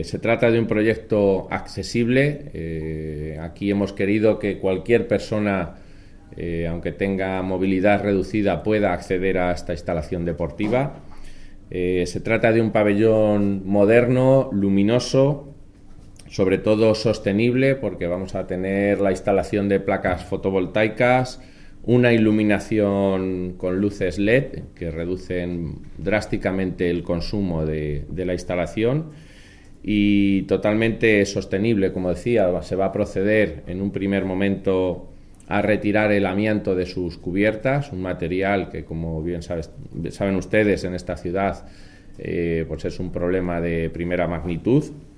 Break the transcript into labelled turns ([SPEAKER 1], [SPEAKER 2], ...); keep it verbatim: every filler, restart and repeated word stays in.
[SPEAKER 1] Se trata de un proyecto accesible. Eh, aquí hemos querido que cualquier persona, eh, aunque tenga movilidad reducida, pueda acceder a esta instalación deportiva. Eh, se trata de un pabellón moderno, luminoso, sobre todo sostenible, porque vamos a tener la instalación de placas fotovoltaicas, una iluminación con luces L E D que reducen drásticamente el consumo de, de la instalación, y totalmente sostenible. Como decía, se va a proceder en un primer momento a retirar el amianto de sus cubiertas, un material que, como bien sabes, saben ustedes, en esta ciudad eh, pues es un problema de primera magnitud.